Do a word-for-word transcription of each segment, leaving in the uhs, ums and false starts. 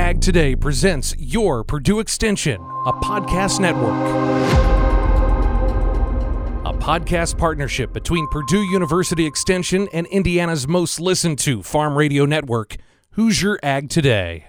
Ag Today presents Your Purdue Extension, a podcast network. A podcast partnership between Purdue University Extension and Indiana's most listened to farm radio network, Hoosier Ag Today.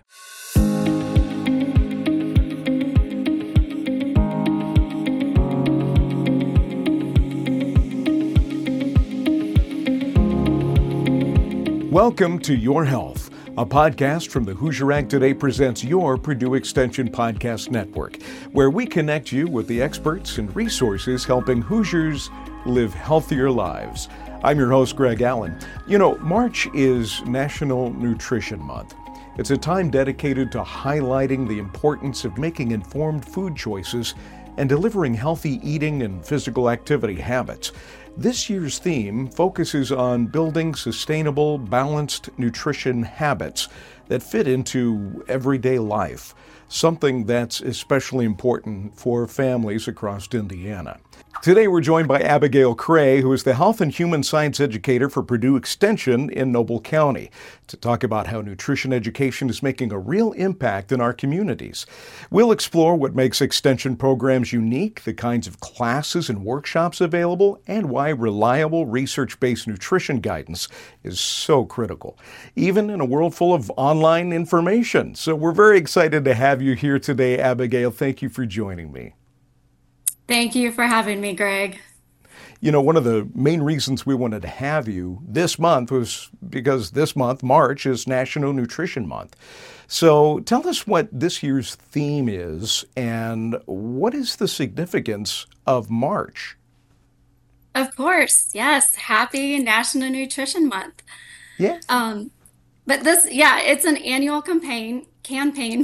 Welcome to Your Health, a podcast from the Hoosier Ag Today presents Your Purdue Extension Podcast Network, where we connect you with the experts and resources helping Hoosiers live healthier lives. I'm your host, Greg Allen. You know, March is National Nutrition Month. It's a time dedicated to highlighting the importance of making informed food choices and delivering healthy eating and physical activity habits. This year's theme focuses on building sustainable, balanced nutrition habits that fit into everyday life, something that's especially important for families across Indiana. Today we're joined by Abigail Cray, who is the Health and Human Science Educator for Purdue Extension in Noble County, to talk about how nutrition education is making a real impact in our communities. We'll explore what makes Extension programs unique, the kinds of classes and workshops available, and why reliable research-based nutrition guidance is so critical, even in a world full of online information. So we're very excited to have you here today, Abigail. Thank you for joining me. Thank you for having me, Greg. You know, one of the main reasons we wanted to have you this month was because this month, March, is National Nutrition Month. So tell us what this year's theme is and what is the significance of March? Of course, yes. Happy National Nutrition Month. Yeah. Um, but this, yeah, it's an annual campaign, campaign.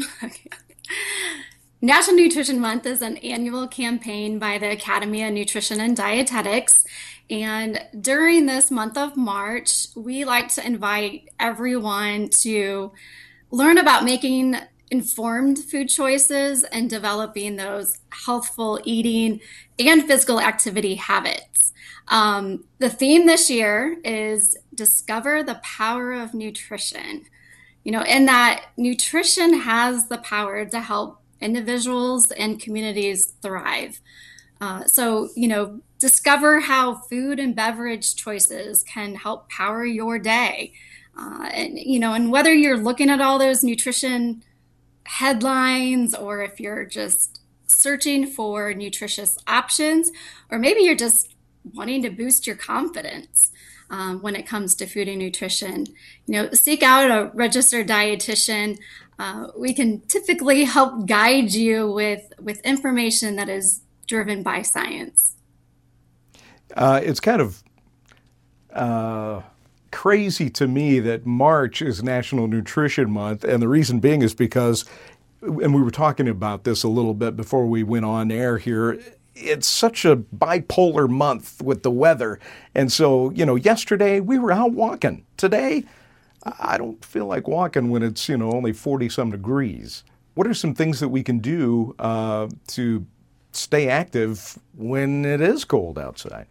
National Nutrition Month is an annual campaign by the Academy of Nutrition and Dietetics. And during this month of March, we like to invite everyone to learn about making informed food choices and developing those healthful eating and physical activity habits. Um, the theme this year is Discover the Power of Nutrition. You know, in that nutrition has the power to help individuals and communities thrive. Uh, so, you know, discover how food and beverage choices can help power your day. Uh, and, you know, and whether you're looking at all those nutrition headlines or if you're just searching for nutritious options, or maybe you're just wanting to boost your confidence um, when it comes to food and nutrition, you know, seek out a registered dietitian. Uh, we can typically help guide you with, with information that is driven by science. Uh, it's kind of uh, crazy to me that March is National Nutrition Month, and the reason being is because, and we were talking about this a little bit before we went on air here, it's such a bipolar month with the weather. And so, you know, yesterday we were out walking. Today, I don't feel like walking when it's, you know, only forty some degrees. What are some things that we can do uh, to stay active when it is cold outside?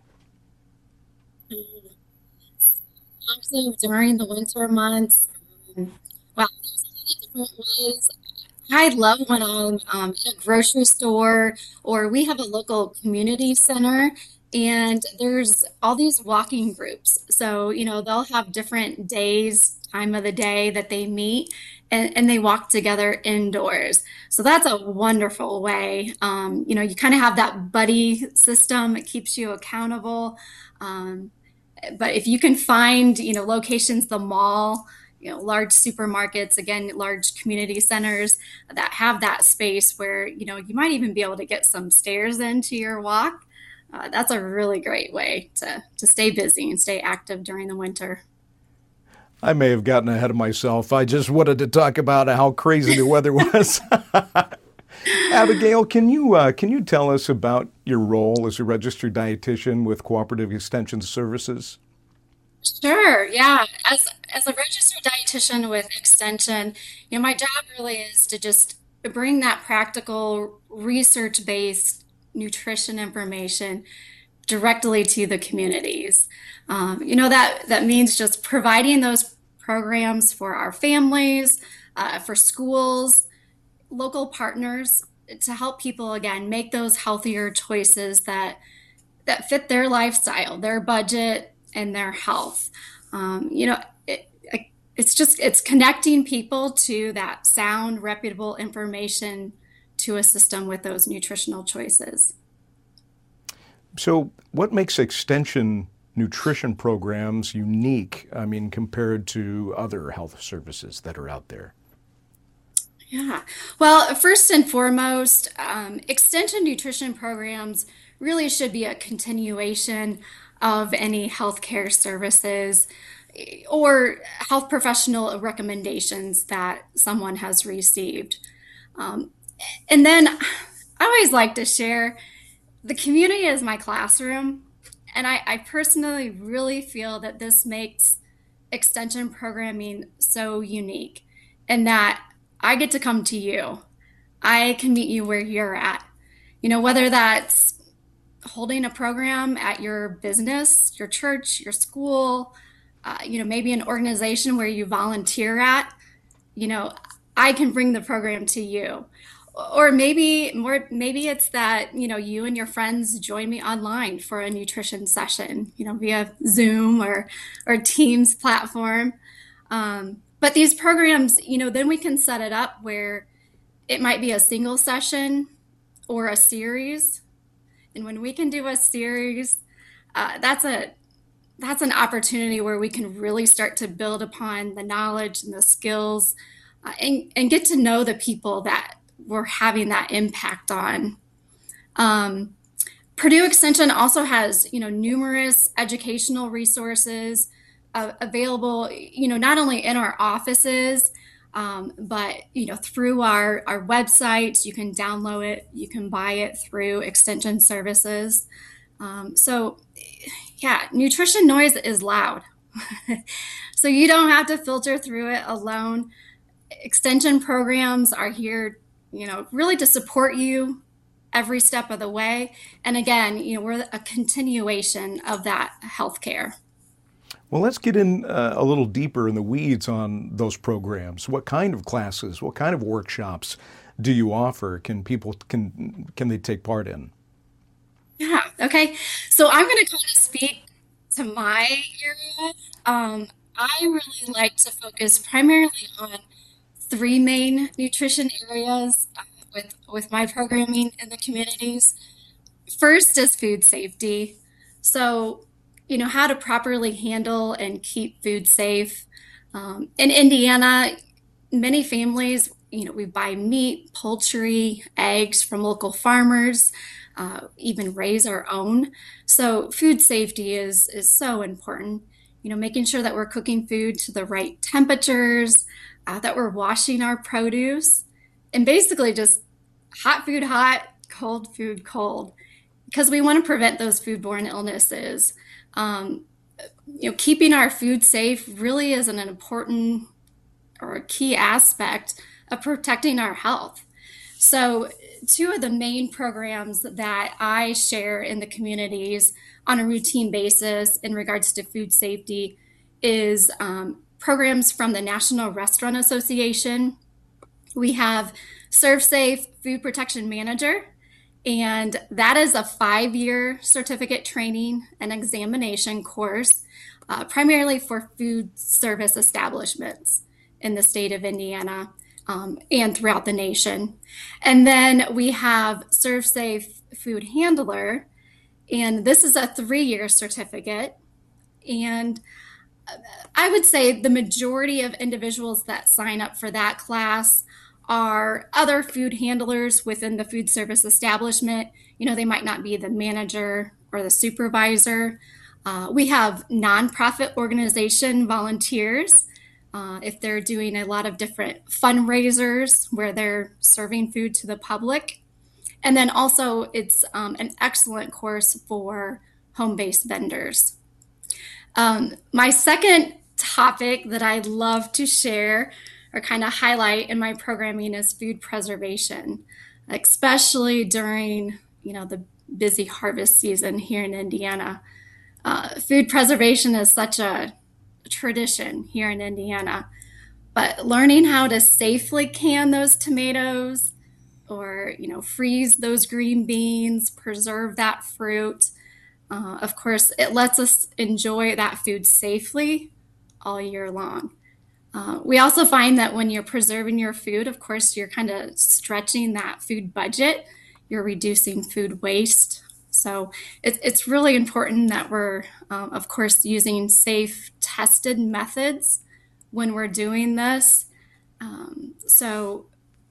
Active during the winter months. Um, wow, there's a lot of different ways. I love when I'm um, in a grocery store or we have a local community center and there's all these walking groups. So, you know, they'll have different days, time of the day that they meet and, and they walk together indoors. So that's a wonderful way. Um, you know, you kind of have that buddy system. It keeps you accountable. Um, but if you can find, you know, locations, the mall, you know, large supermarkets, again, large community centers that have that space where, you know, you might even be able to get some stairs into your walk. Uh, that's a really great way to, to stay busy and stay active during the winter. I may have gotten ahead of myself. I just wanted to talk about how crazy the weather was. Abigail, can you uh, can you tell us about your role as a registered dietitian with Cooperative Extension Services? Sure. Yeah. As as a registered dietitian with Extension, you know, my job really is to just bring that practical, research-based nutrition information directly to the communities. Um, you know, that that means just providing those programs for our families, uh, for schools, local partners to help people, again, make those healthier choices that that fit their lifestyle, their budget, and their health. Um, you know, it, it's just, it's connecting people to that sound, reputable information to assist them with those nutritional choices. So what makes extension nutrition programs unique, I mean, compared to other health services that are out there? Yeah. Well, first and foremost, um, extension nutrition programs really should be a continuation of any healthcare services or health professional recommendations that someone has received. Um, and then I always like to share the community is my classroom. And I, I personally really feel that this makes extension programming so unique, and that I get to come to you. I can meet you where you're at. You know, whether that's holding a program at your business, your church, your school, uh, you know, maybe an organization where you volunteer at, you know, I can bring the program to you. Or maybe more, maybe it's that, you know, you and your friends join me online for a nutrition session, you know, via Zoom or, or Teams platform. Um, but these programs, you know, then we can set it up where it might be a single session or a series. And when we can do a series, uh, that's a that's an opportunity where we can really start to build upon the knowledge and the skills uh, and, and get to know the people that we're having that impact on. Um, Purdue Extension also has, you know, numerous educational resources uh, available, you know, not only in our offices, um, but, you know, through our, our website. You can download it, you can buy it through Extension Services. Um, so, yeah, nutrition noise is loud. So you don't have to filter through it alone. Extension programs are here, you know, really to support you every step of the way. And again, you know, we're a continuation of that healthcare. Well, let's get in uh, a little deeper in the weeds on those programs. What kind of classes, what kind of workshops do you offer? Can people, can, can they take part in? Yeah. Okay. So I'm going to kind of speak to my area. Um, I really like to focus primarily on three main nutrition areas uh, with with my programming in the communities. First is food safety. So, you know, how to properly handle and keep food safe. Um, in Indiana, many families, you know, we buy meat, poultry, eggs from local farmers, uh, even raise our own. So food safety is is so important. You know, making sure that we're cooking food to the right temperatures, uh, that we're washing our produce, and basically just hot food hot, cold food cold, because we want to prevent those foodborne illnesses. Um, you know, keeping our food safe really is an important or a key aspect of protecting our health. So two of the main programs that I share in the communities on a routine basis in regards to food safety is um, programs from the National Restaurant Association. We have ServSafe Food Protection Manager, and that is a five-year certificate training and examination course, uh, primarily for food service establishments in the state of Indiana um, and throughout the nation. And then we have ServSafe Food Handler, and this is a three-year certificate. And I would say the majority of individuals that sign up for that class are other food handlers within the food service establishment. You know, they might not be the manager or the supervisor. Uh, we have nonprofit organization volunteers uh, if they're doing a lot of different fundraisers where they're serving food to the public. And then also it's um, an excellent course for home-based vendors. Um, my second topic that I love to share or kind of highlight in my programming is food preservation, especially during, you know, the busy harvest season here in Indiana. Uh, food preservation is such a tradition here in Indiana. But learning how to safely can those tomatoes or, you know, freeze those green beans, preserve that fruit. Uh, of course, it lets us enjoy that food safely all year long. Uh, we also find that when you're preserving your food, of course, you're kind of stretching that food budget. You're reducing food waste. So it, it's really important that we're, um, of course, using safe, tested methods when we're doing this. Um, so,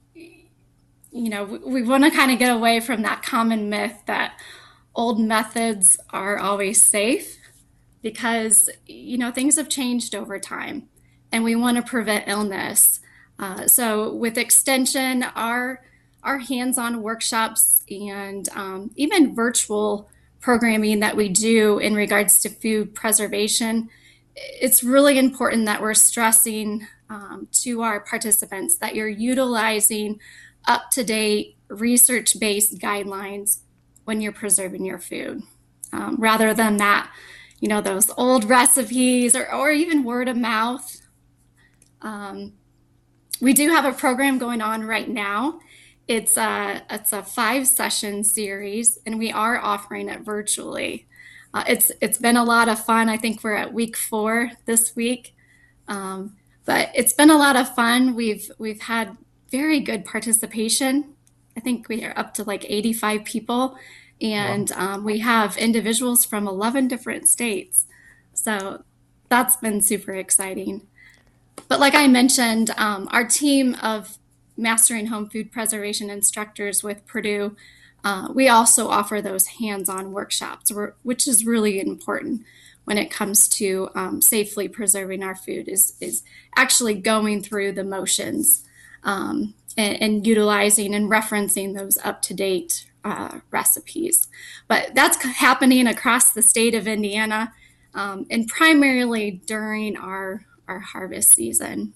you know, we, we want to kind of get away from that common myth that old methods are always safe because, you know, things have changed over time and we want to prevent illness. Uh, so with Extension, our our hands-on workshops and um, even virtual programming that we do in regards to food preservation, it's really important that we're stressing um, to our participants that you're utilizing up-to-date research-based guidelines when you're preserving your food, um, rather than that, you know, those old recipes or, or even word of mouth. Um, we do have a program going on right now. It's a, it's a five session series and we are offering it virtually. Uh, it's it's been a lot of fun. I think we're at week four this week, um, but it's been a lot of fun. We've we've had very good participation. I think we are up to like eighty-five people, and wow. um, we have individuals from eleven different states. So that's been super exciting. But like I mentioned, um, our team of Mastering Home Food Preservation instructors with Purdue, uh, we also offer those hands-on workshops, which is really important when it comes to um, safely preserving our food, is, is actually going through the motions um, and, and utilizing and referencing those up-to-date uh, recipes. But that's happening across the state of Indiana, um, and primarily during our, our harvest season.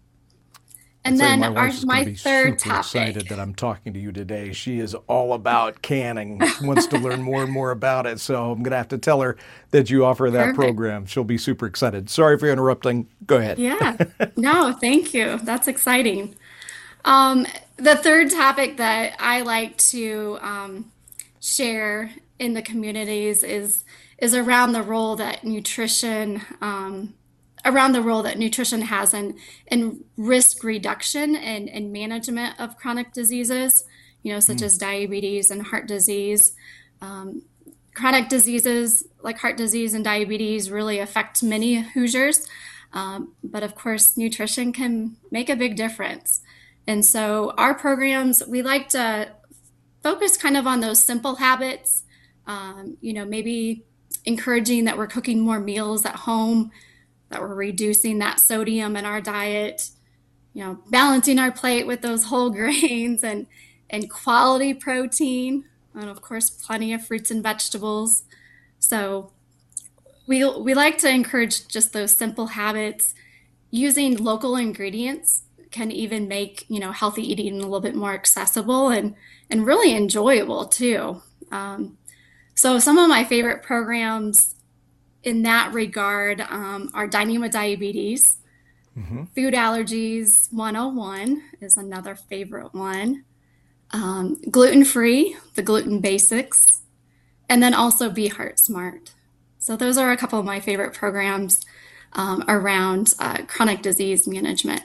And then my, our, my be third super topic. Excited that I'm talking to you today. She is all about canning. She wants to learn more and more about it. So I'm going to have to tell her that you offer that Perfect. program. She'll be super excited. Sorry for interrupting. Go ahead. Yeah. No, thank you. That's exciting. Um, the third topic that I like to um, share in the communities is is around the role that nutrition um, around the role that nutrition has in, in risk reduction and, and management of chronic diseases, you know, such mm. as diabetes and heart disease. Um, chronic diseases like heart disease and diabetes really affect many Hoosiers. Um, but of course, nutrition can make a big difference. And so our programs, we like to focus kind of on those simple habits, um, you know, maybe encouraging that we're cooking more meals at home, that we're reducing that sodium in our diet, you know, balancing our plate with those whole grains and, and quality protein, and of course, plenty of fruits and vegetables. So we, we like to encourage just those simple habits. Using local ingredients can even make, you know, healthy eating a little bit more accessible and, and really enjoyable too. Um, so some of my favorite programs in that regard um, are Dining with Diabetes. Mm-hmm. Food Allergies one oh one is another favorite one. Um, gluten-free, the Gluten Basics, and then also Be Heart Smart. So those are a couple of my favorite programs um, around uh, chronic disease management.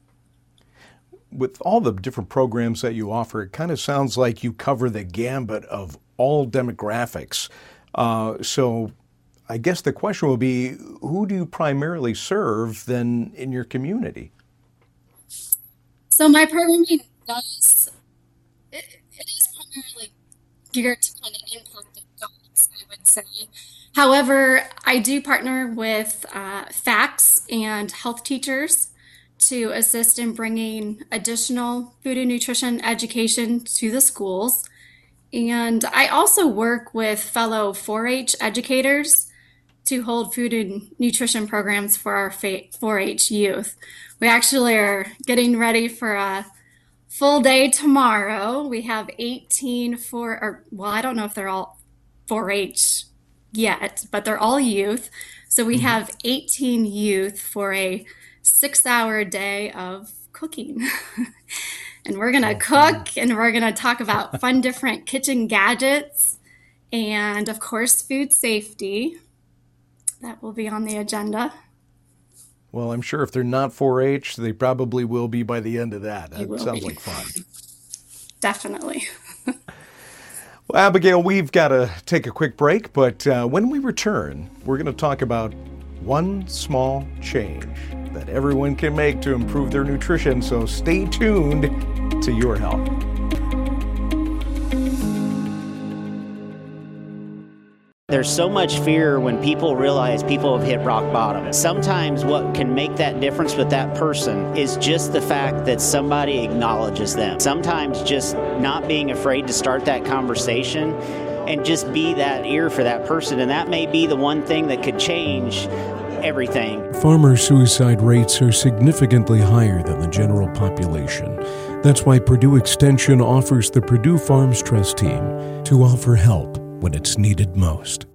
With all the different programs that you offer, it kind of sounds like you cover the gambit of all demographics. Uh, so I guess the question will be, who do you primarily serve then in your community? So my programming does, it, it is primarily geared to kind of impact adults, I would say. However, I do partner with uh, F A C S and health teachers to assist in bringing additional food and nutrition education to the schools. And I also work with fellow four H educators to hold food and nutrition programs for our four H youth. We actually are getting ready for a full day tomorrow. We have eighteen for, or well, I don't know if they're all four H yet, but they're all youth. So we mm-hmm. have eighteen youth for a six hour day of cooking. And we're going to cook and we're going to talk about fun, different kitchen gadgets and, of course, food safety. That will be on the agenda. Well, I'm sure if they're not four H, they probably will be by the end of that. That sounds be. like fun. Definitely. Well, Abigail, we've got to take a quick break, but uh, when we return, we're going to talk about one small change that everyone can make to improve their nutrition. So stay tuned to Your Health. There's so much fear when people realize people have hit rock bottom. Sometimes what can make that difference with that person is just the fact that somebody acknowledges them. Sometimes just not being afraid to start that conversation and just be that ear for that person. And that may be the one thing that could change everything. Farmer suicide rates are significantly higher than the general population. That's why Purdue Extension offers the Purdue Farms Trust Team to offer help when it's needed most.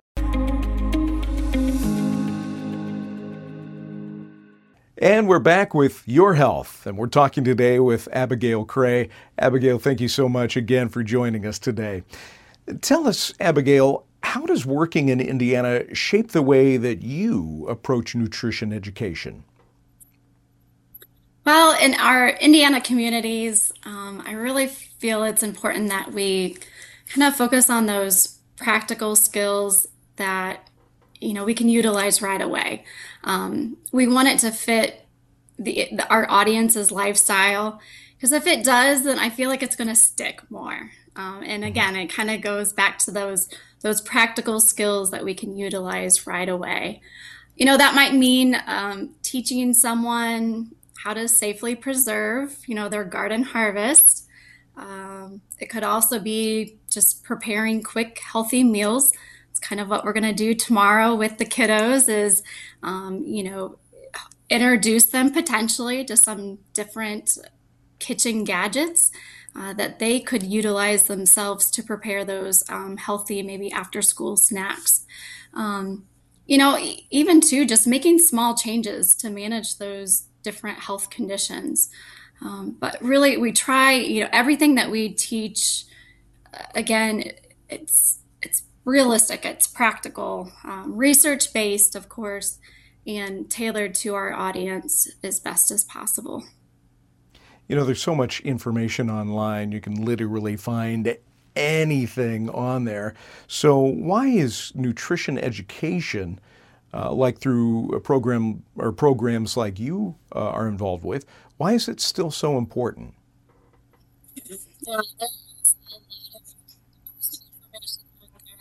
And we're back with Your Health, and we're talking today with Abigail Cray. Abigail, thank you so much again for joining us today. Tell us, Abigail, how does working in Indiana shape the way that you approach nutrition education? Well, in our Indiana communities, um, I really feel it's important that we kind of focus on those practical skills that, you know, we can utilize right away. Um, we want it to fit the, the our audience's lifestyle, because if it does, then I feel like it's going to stick more. Um, and again, it kind of goes back to those those practical skills that we can utilize right away. You know, that might mean um, teaching someone how to safely preserve, you know, their garden harvest. Um, it could also be just preparing quick, healthy meals. It's kind of what we're going to do tomorrow with the kiddos is, um, you know, introduce them potentially to some different kitchen gadgets uh, that they could utilize themselves to prepare those um, healthy, maybe after school snacks. Um, you know, even too, just making small changes to manage those different health conditions. Um, but really, we try, you know, everything that we teach, uh, again, it's it's realistic, it's practical, um, research-based, of course, and tailored to our audience as best as possible. You know, there's so much information online. You can literally find anything on there. So why is nutrition education, uh, like through a program or programs like you uh, are involved with, why is it still so important? Well, there's a lot of information out there,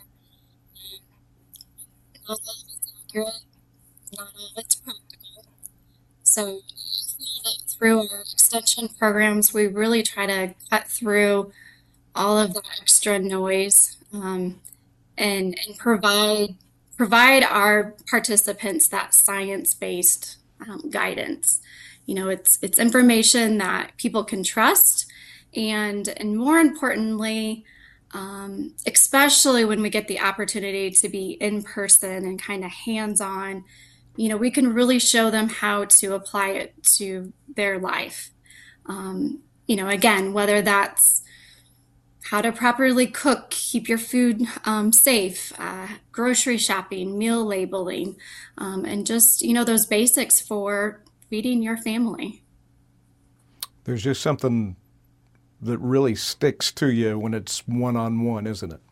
and not all of it's accurate, not all of it's practical. So through our extension programs, we really try to cut through all of the extra noise um, and, and provide provide our participants that science-based um, guidance. You know, it's it's information that people can trust, and and more importantly, um, especially when we get the opportunity to be in person and kind of hands-on, you know, we can really show them how to apply it to their life. Um, you know, again, whether that's how to properly cook, keep your food um, safe, uh, grocery shopping, meal labeling, um, and just, you know, those basics for feeding your family. There's just something that really sticks to you when it's one-on-one, isn't it?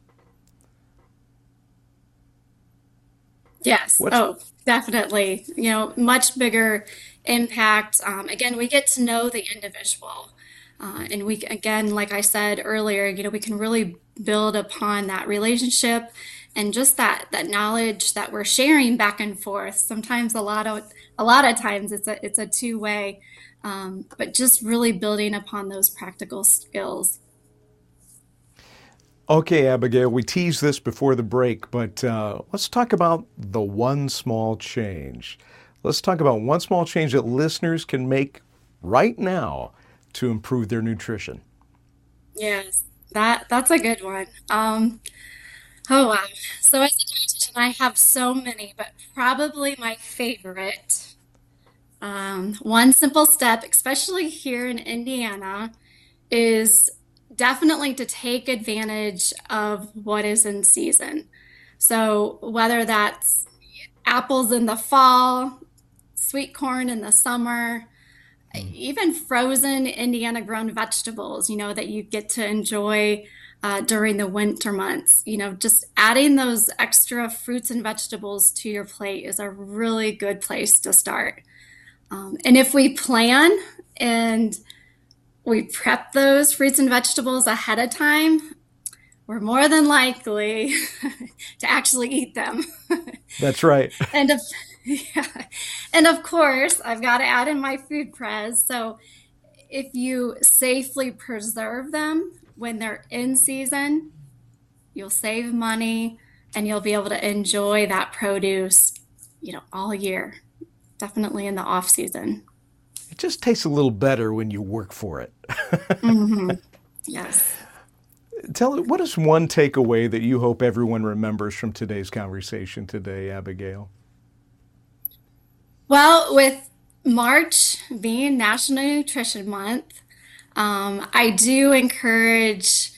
Yes. What's... Oh, definitely. You know, much bigger impact. Um, again, we get to know the individual. Uh, and we, again, like I said earlier, you know, we can really build upon that relationship and just that that knowledge that we're sharing back and forth. Sometimes a lot of a lot of times it's a it's a two-way, um, but just really building upon those practical skills. Okay, Abigail, we teased this before the break, but uh, let's talk about the one small change. Let's talk about one small change that listeners can make right now to improve their nutrition. Yes, that that's a good one. Um, oh, wow. So as a dietitian, I have so many, but probably my favorite Um, one simple step, especially here in Indiana, is definitely to take advantage of what is in season. So whether that's apples in the fall, sweet corn in the summer, even frozen Indiana grown vegetables, you know, that you get to enjoy uh, during the winter months, you know, just adding those extra fruits and vegetables to your plate is a really good place to start. Um, and if we plan and we prep those fruits and vegetables ahead of time, we're more than likely to actually eat them. That's right. and of, yeah. And of course, I've got to add in my food pres. So if you safely preserve them when they're in season, you'll save money and you'll be able to enjoy that produce, you know, all year. Definitely in the off season. It just tastes a little better when you work for it. Mm-hmm. Yes. Tell what is one takeaway that you hope everyone remembers from today's conversation today, Abigail? Well, with March being National Nutrition Month, um, I do encourage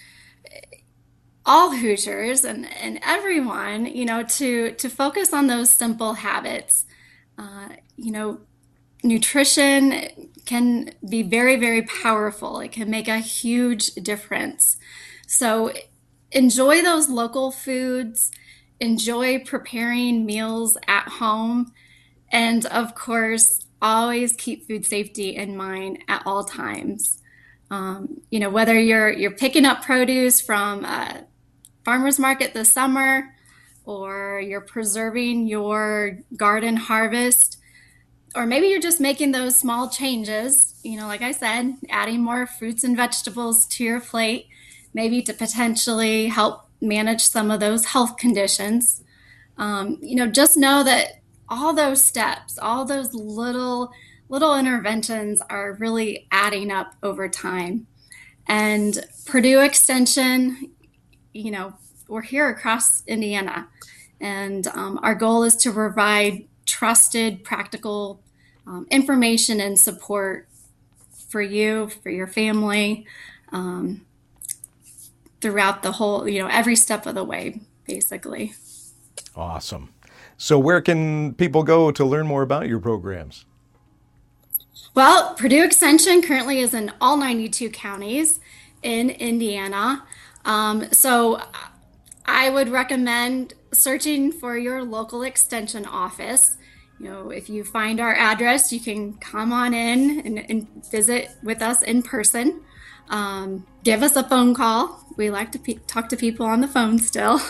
all Hoosiers and, and everyone, you know, to to focus on those simple habits. Uh, you know, nutrition can be very, very powerful. It can make a huge difference. So enjoy those local foods, enjoy preparing meals at home, and of course, always keep food safety in mind at all times. Um, you know, whether you're you're picking up produce from a farmer's market this summer, or you're preserving your garden harvest, or maybe you're just making those small changes, you know, like I said, adding more fruits and vegetables to your plate, maybe to potentially help manage some of those health conditions. Um, you know, just know that all those steps, all those little, little interventions are really adding up over time. And Purdue Extension, you know, we're here across Indiana, and um, our goal is to provide trusted, practical um, information and support for you, for your family, um, throughout the whole, you know, every step of the way, basically. Awesome. So where can people go to learn more about your programs? Well, Purdue Extension currently is in all ninety-two counties in Indiana. Um, so I would recommend searching for your local extension office. You know, if you find our address, you can come on in and, and visit with us in person. Um, give us a phone call. We like to pe- talk to people on the phone still.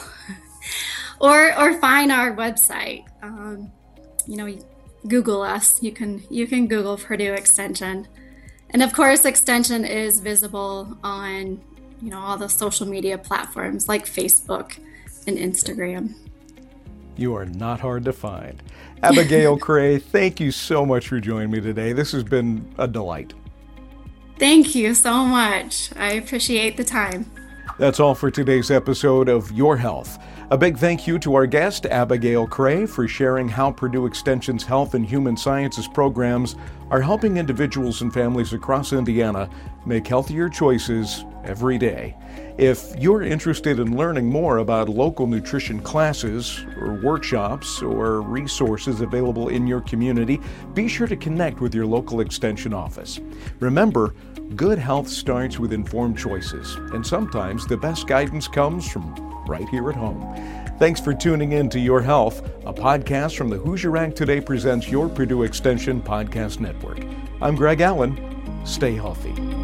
or or find our website. Um, you know, Google us. You can you can Google Purdue Extension. And of course, Extension is visible on, you know, all the social media platforms like Facebook and Instagram. You are not hard to find. Abigail Cray, thank you so much for joining me today. This has been a delight. Thank you so much. I appreciate the time. That's all for today's episode of Your Health. A big thank you to our guest, Abigail Cray, for sharing how Purdue Extension's Health and Human Sciences programs are helping individuals and families across Indiana make healthier choices every day. If you're interested in learning more about local nutrition classes or workshops or resources available in your community, be sure to connect with your local extension office. Remember, good health starts with informed choices, and sometimes the best guidance comes from right here at home. Thanks for tuning in to Your Health, a podcast from the Hoosier Ag Today presents your Purdue Extension Podcast Network. I'm Greg Allen. Stay healthy.